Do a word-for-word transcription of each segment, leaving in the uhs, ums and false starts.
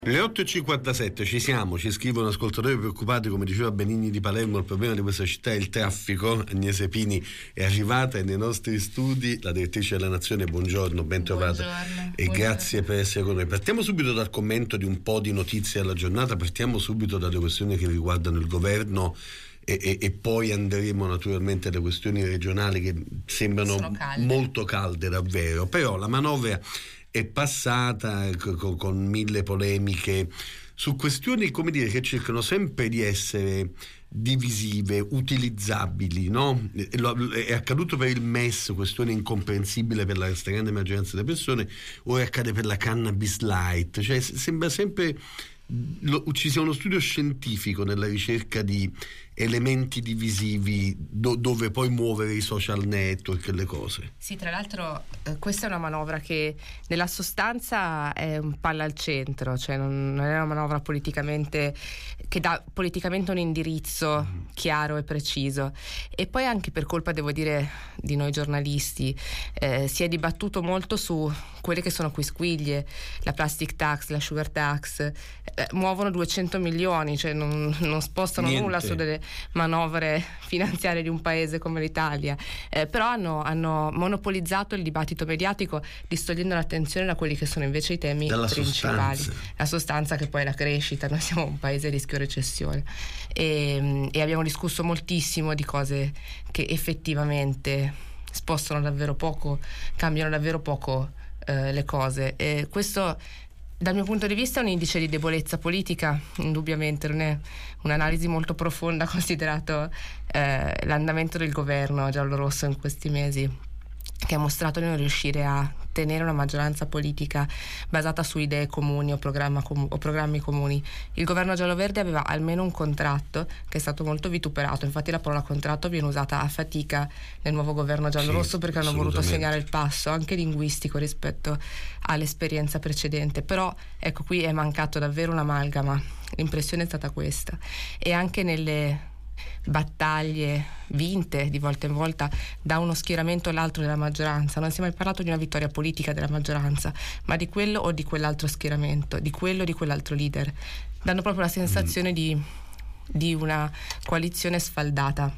Le otto e cinquantasette, ci siamo, ci scrivono ascoltatori preoccupati, come diceva Benigni di Palermo, il problema di questa città è il traffico. Agnese Pini è arrivata nei nostri studi, la direttrice della Nazione, buongiorno, ben trovata. Buongiorno, e buongiorno. Grazie per essere con noi. Partiamo subito dal commento di un po' di notizie alla giornata, partiamo subito dalle questioni che riguardano il governo e, e, e poi andremo naturalmente alle questioni regionali che sembrano calde. molto calde davvero, però la manovra è passata con, con mille polemiche su questioni, come dire, che cercano sempre di essere divisive, utilizzabili, no? È accaduto per il M E S, questione incomprensibile per la stragrande maggioranza delle persone, ora accade per la cannabis light, cioè sembra sempre lo, ci sia uno studio scientifico nella ricerca di elementi divisivi do, dove poi muovere i social network e le cose. Sì, tra l'altro eh, questa è una manovra che nella sostanza è un palla al centro, cioè non, non è una manovra politicamente che dà politicamente un indirizzo mm. chiaro e preciso, e poi anche per colpa, devo dire, di noi giornalisti eh, si è dibattuto molto su quelle che sono quisquiglie, la plastic tax, la sugar tax, eh, muovono duecento milioni, cioè non, non spostano Niente. nulla su delle manovre finanziarie di un paese come l'Italia, eh, però hanno, hanno monopolizzato il dibattito mediatico, distogliendo l'attenzione da quelli che sono invece i temi Dalla principali, sostanza. la sostanza, che poi è la crescita. Noi siamo un paese a rischio recessione e, e abbiamo discusso moltissimo di cose che effettivamente spostano davvero poco, cambiano davvero poco eh, le cose, e questo dal mio punto di vista è un indice di debolezza politica, indubbiamente, non è un'analisi molto profonda considerato eh, l'andamento del governo giallorosso in questi mesi, che ha mostrato di non riuscire a tenere una maggioranza politica basata su idee comuni o, programma com- o programmi comuni. Il governo gialloverde aveva almeno un contratto che è stato molto vituperato, infatti la parola contratto viene usata a fatica nel nuovo governo giallorosso, sì, perché hanno voluto segnare il passo anche linguistico rispetto all'esperienza precedente, però ecco, qui è mancato davvero un'amalgama, l'impressione è stata questa, e anche nelle battaglie vinte di volta in volta da uno schieramento all'altro della maggioranza non si è mai parlato di una vittoria politica della maggioranza, ma di quello o di quell'altro schieramento, di quello o di quell'altro leader, dando proprio la sensazione mm. di, di una coalizione sfaldata.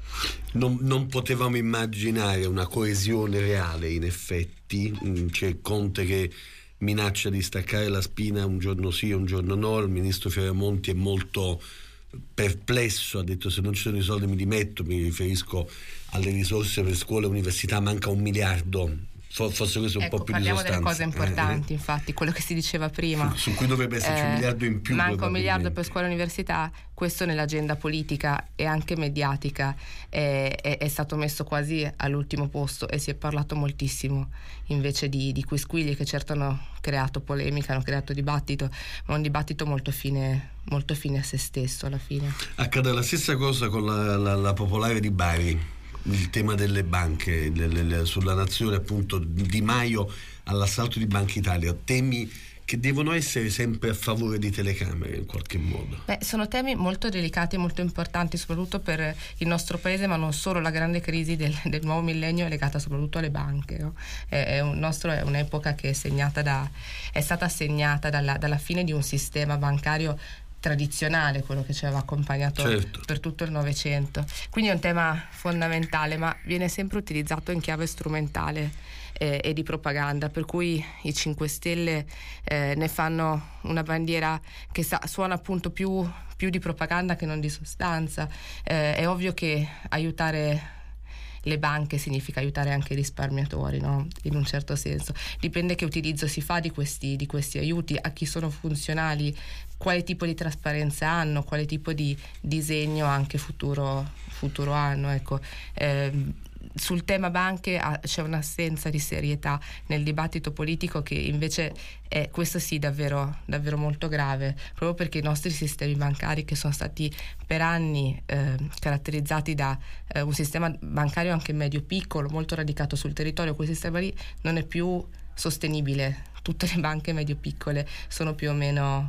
Non, non potevamo immaginare una coesione reale, in effetti. C'è Conte che minaccia di staccare la spina un giorno sì, un giorno no. Il ministro Fioramonti è molto perplesso, ha detto: se non ci sono i soldi mi dimetto. Mi riferisco alle risorse per scuola e università, manca un miliardo. Forse questo è un ecco, po' più di sostanza. Parliamo delle cose importanti, eh, infatti, quello che si diceva prima. Su, su cui dovrebbe esserci eh, un miliardo in più. Manca un miliardo per scuola e università, questo nell'agenda politica e anche mediatica è, è, è stato messo quasi all'ultimo posto, e si è parlato moltissimo invece di, di quisquiglie che certo hanno creato polemica, hanno creato dibattito, ma un dibattito molto fine, molto fine a se stesso alla fine. Accade la stessa cosa con la, la, la Popolare di Bari, il tema delle banche, le, le, le, sulla Nazione, appunto, Di Maio all'assalto di Banca Italia, temi che devono essere sempre a favore di telecamere in qualche modo. Beh, sono temi molto delicati e molto importanti, soprattutto per il nostro paese, ma non solo. La grande crisi del, del nuovo millennio è legata soprattutto alle banche, no? È, è un nostro, è un'epoca che è segnata da è stata segnata dalla, dalla fine di un sistema bancario tradizionale, quello che ci aveva accompagnato certo. per tutto il Novecento. Quindi è un tema fondamentale, ma viene sempre utilizzato in chiave strumentale eh, e di propaganda, per cui i cinque Stelle eh, ne fanno una bandiera che sa, suona appunto più, più di propaganda che non di sostanza. Eh, è ovvio che aiutare le banche significa aiutare anche i risparmiatori, no? In un certo senso. Dipende che utilizzo si fa di questi, di questi aiuti, a chi sono funzionali, quale tipo di trasparenza hanno, quale tipo di disegno anche futuro, futuro hanno. Ecco. Eh, sul tema banche ah, c'è un'assenza di serietà nel dibattito politico che invece è, questo sì, davvero, davvero molto grave, proprio perché i nostri sistemi bancari, che sono stati per anni eh, caratterizzati da eh, un sistema bancario anche medio-piccolo, molto radicato sul territorio, quel sistema lì non è più sostenibile. Tutte le banche medio-piccole sono più o meno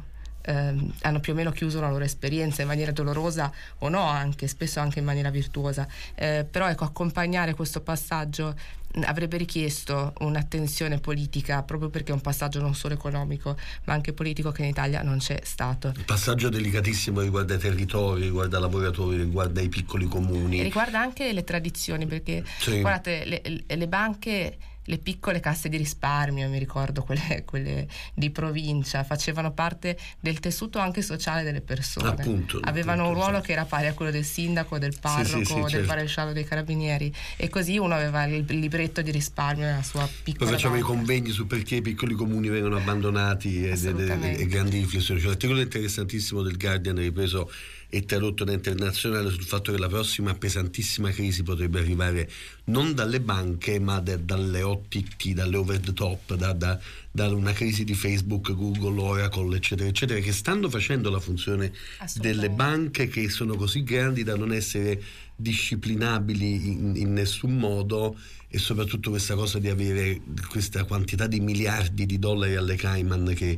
eh, hanno più o meno chiuso la loro esperienza in maniera dolorosa o no, anche spesso anche in maniera virtuosa, eh, però ecco, accompagnare questo passaggio avrebbe richiesto un'attenzione politica, proprio perché è un passaggio non solo economico ma anche politico che in Italia non c'è stato. Il passaggio delicatissimo riguarda i territori, riguarda i lavoratori, riguarda i piccoli comuni, e riguarda anche le tradizioni, perché sì. guardate, le, le banche, le piccole casse di risparmio, mi ricordo quelle, quelle di provincia, facevano parte del tessuto anche sociale delle persone. Appunto, avevano appunto, un ruolo sì. che era pari a quello del sindaco, del parroco, sì, sì, sì, del certo. maresciallo dei carabinieri, e così uno aveva il libretto di risparmio nella sua piccola Poi facciamo banca. i convegni su perché i piccoli comuni vengono abbandonati e, e, e grandi riflessioni. C'è un articolo interessantissimo del Guardian ripreso e tradotto da Internazionale sul fatto che la prossima pesantissima crisi potrebbe arrivare non dalle banche ma da, dalle O T T, dalle over the top, da, da, da una crisi di Facebook, Google, Oracle, eccetera eccetera, che stanno facendo la funzione delle banche, che sono così grandi da non essere disciplinabili in, in nessun modo, e soprattutto questa cosa di avere questa quantità di miliardi di dollari alle Cayman che,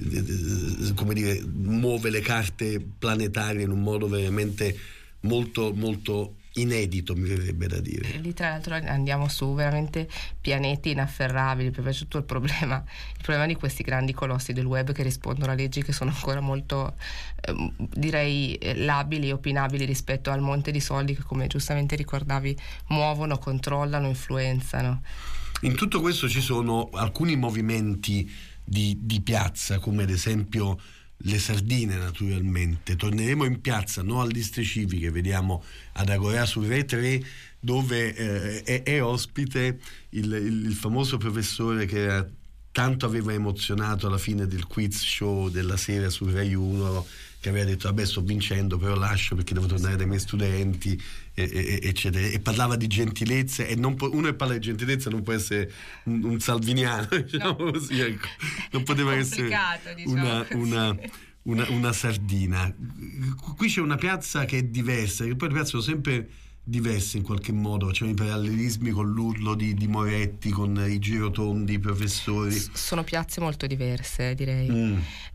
come dire, muove le carte planetarie in un modo veramente molto molto inedito, mi verrebbe da dire. Lì tra l'altro andiamo su veramente pianeti inafferrabili, proprio tutto il problema il problema di questi grandi colossi del web che rispondono a leggi che sono ancora molto eh, direi labili e opinabili rispetto al monte di soldi che, come giustamente ricordavi, muovono, controllano, influenzano. In tutto questo ci sono alcuni movimenti Di, di piazza, come ad esempio le sardine. Naturalmente torneremo in piazza, no al Liste Civiche, vediamo ad Agorà su Rai tre, dove eh, è, è ospite il, il, il famoso professore che era, tanto aveva emozionato alla fine del quiz show della sera su Rai uno, che aveva detto vabbè sto vincendo però lascio perché devo tornare dai miei studenti, e, e, eccetera, e parlava di gentilezza, e non può, uno che parla di gentilezza non può essere un, un salviniano, diciamo no. così, ecco. Non poteva essere diciamo una, una, una, una sardina. Qui c'è una piazza che è diversa, che poi le piazze sono sempre diverse in qualche modo, c'è i parallelismi con l'Urlo di, di Moretti, con i girotondi, i professori. S- sono piazze molto diverse, direi. Mm.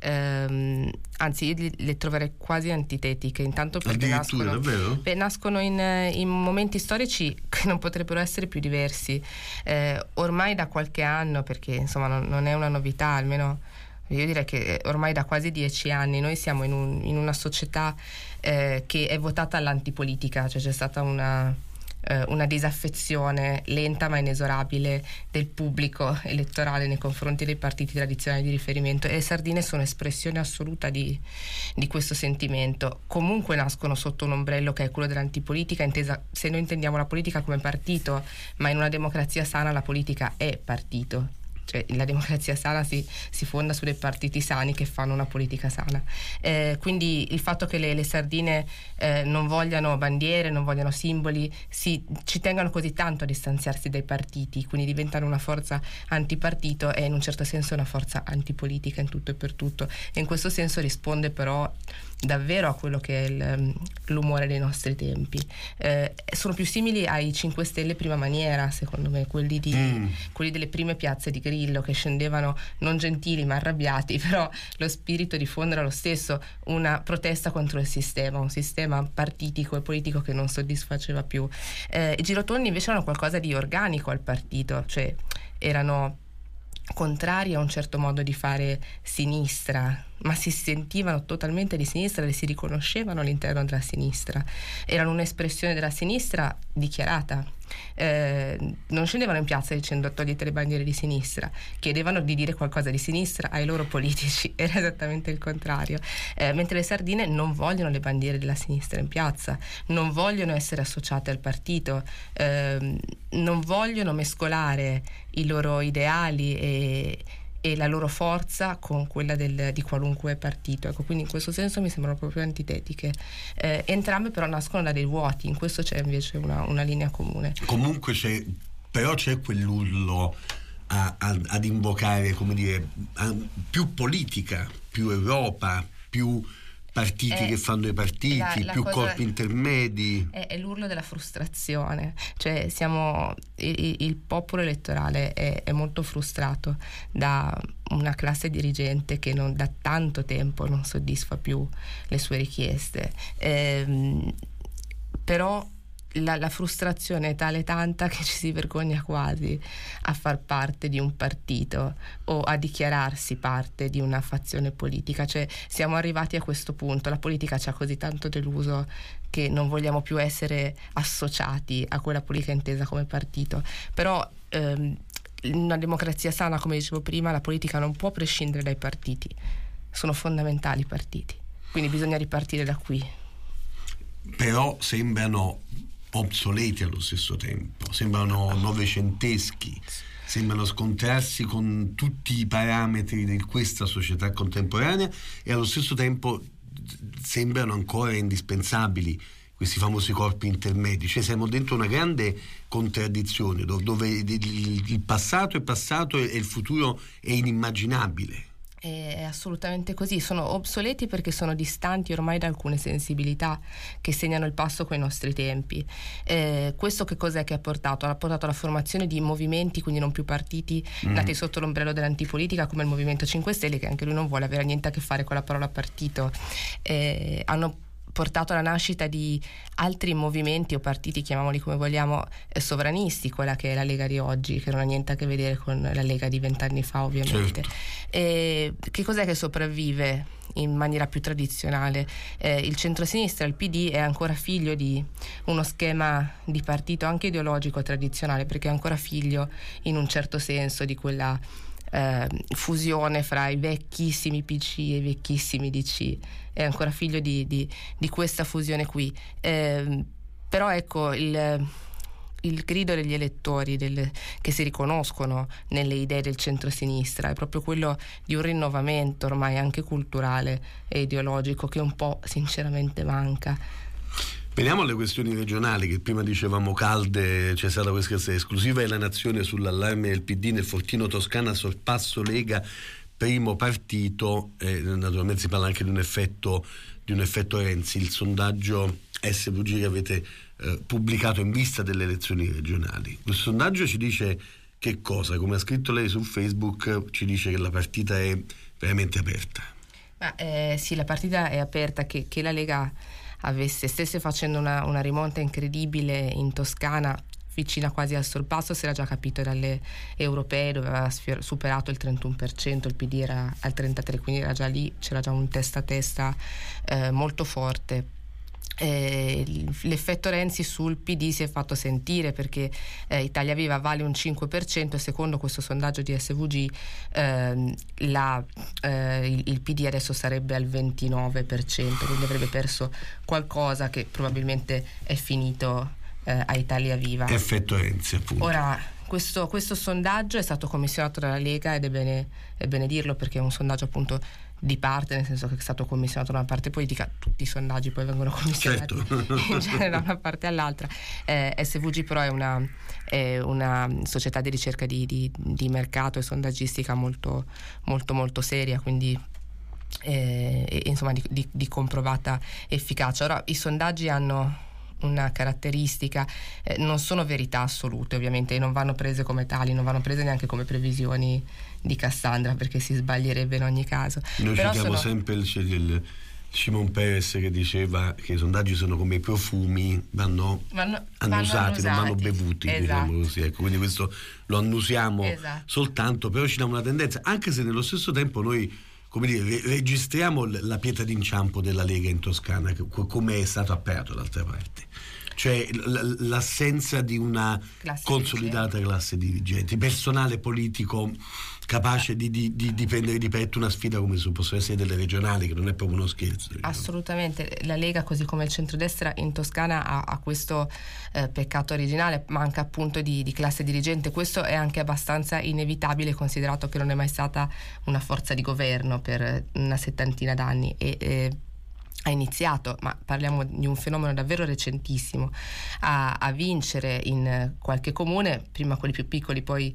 Ehm, anzi, io le troverei quasi antitetiche, intanto perché nascono, davvero? Beh, nascono in, in momenti storici che non potrebbero essere più diversi. Eh, ormai da qualche anno, perché insomma non, non è una novità, almeno io direi che ormai da quasi dieci anni noi siamo in, un, in una società eh, che è votata all'antipolitica, cioè c'è stata una, eh, una disaffezione lenta ma inesorabile del pubblico elettorale nei confronti dei partiti tradizionali di riferimento, e le sardine sono espressione assoluta di, di questo sentimento. Comunque nascono sotto un ombrello che è quello dell'antipolitica, intesa, se noi intendiamo la politica come partito, ma in una democrazia sana la politica è partito. Cioè, la democrazia sana si, si fonda su dei partiti sani che fanno una politica sana. Eh, quindi il fatto che le, le sardine eh, non vogliano bandiere, non vogliano simboli, si, ci tengano così tanto a distanziarsi dai partiti, quindi diventano una forza antipartito e in un certo senso una forza antipolitica in tutto e per tutto. E in questo senso risponde però davvero a quello che è il, l'umore dei nostri tempi. Eh, sono più simili ai cinque Stelle prima maniera, secondo me, quelli, di, mm. quelli delle prime piazze di Grillo, che scendevano non gentili ma arrabbiati, però lo spirito di fondo era lo stesso, una protesta contro il sistema, un sistema partitico e politico che non soddisfaceva più. Eh, i girotondi invece erano qualcosa di organico al partito, cioè erano contrari a un certo modo di fare sinistra, ma si sentivano totalmente di sinistra e si riconoscevano all'interno della sinistra, erano un'espressione della sinistra dichiarata. Eh, non scendevano in piazza dicendo togliete le bandiere di sinistra, chiedevano di dire qualcosa di sinistra ai loro politici, era esattamente il contrario. Eh, mentre le sardine non vogliono le bandiere della sinistra in piazza, non vogliono essere associate al partito, eh, non vogliono mescolare i loro ideali e e la loro forza con quella del, di qualunque partito, ecco, quindi in questo senso mi sembrano proprio antitetiche. Eh, entrambe però nascono da dei vuoti, in questo c'è invece una, una linea comune. Comunque c'è, però c'è quell'urlo a, a, ad invocare, come dire, a, più politica, più Europa, più partiti è, che fanno i partiti, la, la più cosa, corpi intermedi. È, è l'urlo della frustrazione, cioè siamo il, il popolo elettorale è, è molto frustrato da una classe dirigente che non, da tanto tempo non soddisfa più le sue richieste. Ehm, però La, la frustrazione è tale tanta che ci si vergogna quasi a far parte di un partito o a dichiararsi parte di una fazione politica. Cioè siamo arrivati a questo punto, la politica ci ha così tanto deluso che non vogliamo più essere associati a quella politica intesa come partito. Però ehm, in una democrazia sana, come dicevo prima, la politica non può prescindere dai partiti, sono fondamentali i partiti, quindi bisogna ripartire da qui. Però sembrano obsoleti allo stesso tempo, sembrano novecenteschi, sembrano scontrarsi con tutti i parametri di questa società contemporanea e allo stesso tempo sembrano ancora indispensabili questi famosi corpi intermedi. Cioè siamo dentro una grande contraddizione dove il passato è passato e il futuro è inimmaginabile. È assolutamente così, sono obsoleti perché sono distanti ormai da alcune sensibilità che segnano il passo coi nostri tempi. Eh, questo che cos'è che ha portato? Ha portato alla formazione di movimenti, quindi non più partiti, mm. nati sotto l'ombrello dell'antipolitica, come il Movimento cinque Stelle, che anche lui non vuole avere niente a che fare con la parola partito. Eh, hanno portato alla nascita di altri movimenti o partiti, chiamiamoli come vogliamo, eh, sovranisti, quella che è la Lega di oggi, che non ha niente a che vedere con la Lega di vent'anni fa, ovviamente. Certo. E che cos'è che sopravvive in maniera più tradizionale? Eh, il centrosinistra, il P D, è ancora figlio di uno schema di partito anche ideologico tradizionale, perché è ancora figlio in un certo senso di quella eh, fusione fra i vecchissimi P C e i vecchissimi D C. È ancora figlio di, di, di questa fusione qui. Eh, però ecco, il, il grido degli elettori del, che si riconoscono nelle idee del centrosinistra è proprio quello di un rinnovamento ormai anche culturale e ideologico che un po' sinceramente manca. Veniamo alle questioni regionali, che prima dicevamo calde, c'è stata questa esclusiva e la Nazione sull'allarme del P D nel fortino Toscana, sorpasso Lega, primo partito. Eh, naturalmente si parla anche di un effetto di un effetto Renzi. Il sondaggio S V G che avete eh, pubblicato in vista delle elezioni regionali, questo sondaggio ci dice che cosa? Come ha scritto lei su Facebook, ci dice che la partita è veramente aperta. Ma, eh, sì, la partita è aperta, che, che la Lega avesse, stesse facendo una, una rimonta incredibile in Toscana, vicina quasi al sorpasso, si era già capito dalle europee, dove aveva sfior- superato il trentuno per cento, il P D era al trentatré per cento, quindi era già lì, c'era già un testa a testa eh, molto forte. Eh, l'effetto Renzi sul P D si è fatto sentire, perché eh, Italia Viva vale un cinque per cento e secondo questo sondaggio di S V G eh, la, eh, il, il P D adesso sarebbe al ventinove per cento, quindi avrebbe perso qualcosa che probabilmente è finito eh, a Italia Viva. Effetto Renzi, appunto. Ora, questo, questo sondaggio è stato commissionato dalla Lega ed è bene, è bene dirlo, perché è un sondaggio appunto di parte, nel senso che è stato commissionato da una parte politica. Tutti i sondaggi poi vengono commissionati, certo, in genere da una parte all'altra. eh, S V G però è una, è una società di ricerca di, di, di mercato e sondaggistica molto molto molto seria, quindi eh, insomma di, di, di comprovata efficacia. Ora, i sondaggi hanno una caratteristica, eh, non sono verità assolute ovviamente, e non vanno prese come tali, non vanno prese neanche come previsioni di Cassandra, perché si sbaglierebbe in ogni caso. Noi Però citiamo sono... sempre il, il Shimon Peres che diceva che i sondaggi sono come i profumi, vanno, vanno annusati, vanno non vanno bevuti, esatto. diciamo così, ecco, quindi questo lo annusiamo, esatto, soltanto, però ci dà una tendenza, anche se nello stesso tempo noi, come dire, registriamo la pietra d'inciampo della Lega in Toscana, come è stato apparato d'altra parte, cioè l- l'assenza di una classe consolidata dirigente. classe dirigenti, personale politico capace di, di, di, di prendere di petto una sfida come se possono essere delle regionali, che non è proprio uno scherzo, diciamo. Assolutamente, la Lega, così come il centrodestra in Toscana, ha, ha questo eh, peccato originale, manca appunto di, di classe dirigente. Questo è anche abbastanza inevitabile, considerato che non è mai stata una forza di governo per una settantina d'anni e eh, ha iniziato, ma parliamo di un fenomeno davvero recentissimo, a, a vincere in qualche comune, prima quelli più piccoli, poi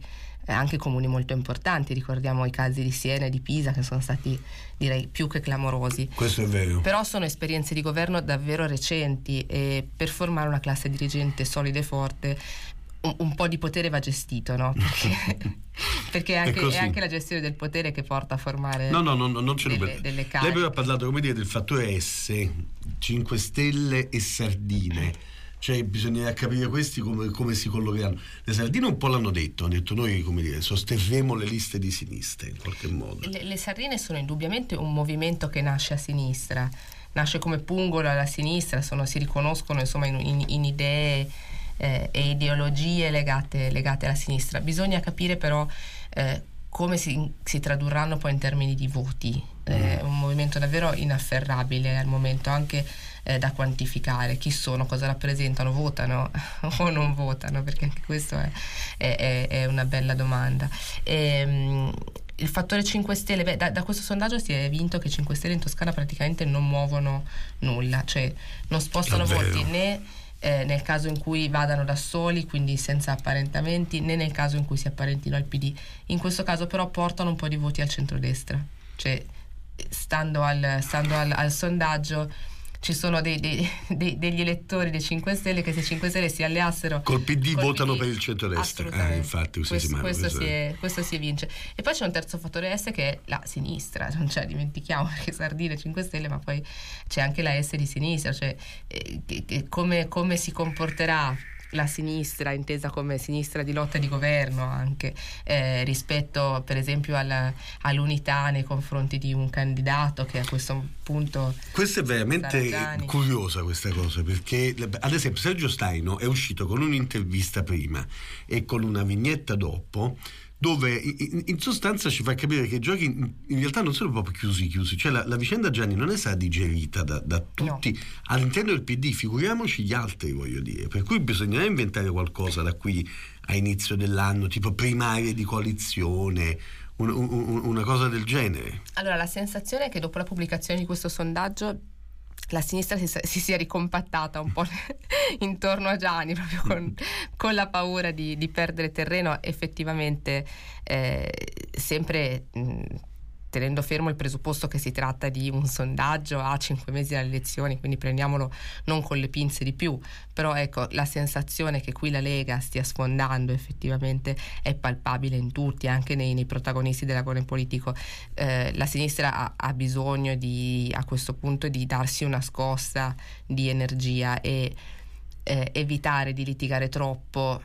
eh, anche comuni molto importanti. Ricordiamo i casi di Siena e di Pisa, che sono stati, direi, più che clamorosi. Questo è vero. Però sono esperienze di governo davvero recenti, e per formare una classe dirigente solida e forte un, un po' di potere va gestito, no? Perché, perché è, anche, è, è anche la gestione del potere che porta a formare no, no, no, non ce delle, delle cariche. Lei però ha parlato, come dire, del fattore S, cinque Stelle e sardine. Cioè bisogna capire questi come, come si collocheranno. Le sardine un po' l'hanno detto, hanno detto noi, come dire, sosterremo le liste di sinistra in qualche modo. Le, le sardine sono indubbiamente un movimento che nasce a sinistra, nasce come pungolo alla sinistra, sono, si riconoscono insomma in, in, in idee eh, e ideologie legate, legate alla sinistra. Bisogna capire però eh, come si, si tradurranno poi in termini di voti. È mm. un movimento davvero inafferrabile al momento, anche eh, da quantificare. Chi sono, cosa rappresentano, votano o non votano, perché anche questo è, è, è una bella domanda. E, um, il fattore cinque Stelle, beh, da, da questo sondaggio si è vinto che cinque Stelle in Toscana praticamente non muovono nulla, cioè non spostano voti né eh, nel caso in cui vadano da soli, quindi senza apparentamenti, né nel caso in cui si apparentino al P D. In questo caso però portano un po' di voti al centrodestra, cioè stando al, stando al, al sondaggio ci sono dei, dei, dei, degli elettori dei cinque Stelle che se cinque Stelle si alleassero col P D col votano P D, per il centrodestra. Ah, infatti questo, questo, si è, questo si evince. E poi c'è un terzo fattore S che è la sinistra, non c'è, dimentichiamo, perché Sardine cinque Stelle, ma poi c'è anche la S di sinistra, cioè eh, che, che come, come si comporterà la sinistra, intesa come sinistra di lotta di governo anche, eh, rispetto per esempio alla, all'unità nei confronti di un candidato che a questo punto... Questa è veramente Saracani. Curiosa questa cosa, perché ad esempio Sergio Staino è uscito con un'intervista prima e con una vignetta dopo, dove in, in sostanza ci fa capire che i giochi in, in realtà non sono proprio chiusi chiusi, cioè la, la vicenda Gianni non è stata digerita da, da tutti, no, all'interno del P D, figuriamoci gli altri, voglio dire, per cui bisognerà inventare qualcosa da qui a inizio dell'anno, tipo primarie di coalizione, un, un, una cosa del genere. Allora, la sensazione è che dopo la pubblicazione di questo sondaggio la sinistra si, si sia ricompattata un po' intorno a Gianni, proprio con, con la paura di, di perdere terreno. Effettivamente eh, sempre mh, tenendo fermo il presupposto che si tratta di un sondaggio a cinque mesi dalle elezioni, quindi prendiamolo non con le pinze di più, però ecco, la sensazione che qui la Lega stia sfondando effettivamente è palpabile in tutti, anche nei, nei protagonisti dell'agone politico. Eh, la sinistra ha, ha bisogno di, a questo punto, di darsi una scossa di energia e eh, evitare di litigare troppo.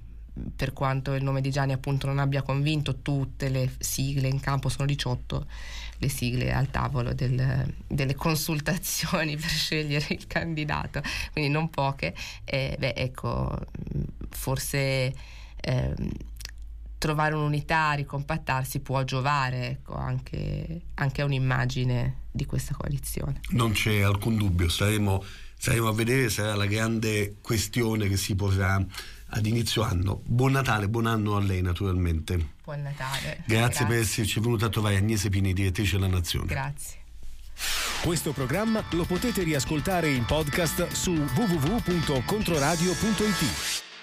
Per quanto il nome di Gianni appunto non abbia convinto, tutte le sigle in campo, sono diciotto le sigle al tavolo del, delle consultazioni per scegliere il candidato, quindi non poche. Eh, beh, ecco, forse eh, trovare un'unità, ricompattarsi può giovare, ecco, anche, anche a un'immagine di questa coalizione. Non c'è alcun dubbio, staremo, staremo a vedere, sarà la grande questione che si porrà ad inizio anno. Buon Natale, buon anno a lei naturalmente. Buon Natale. Grazie, Grazie. per esserci venuta a trovare, Agnese Pini, direttrice della Nazione. Grazie. Questo programma lo potete riascoltare in podcast su w w w punto controradio punto i t.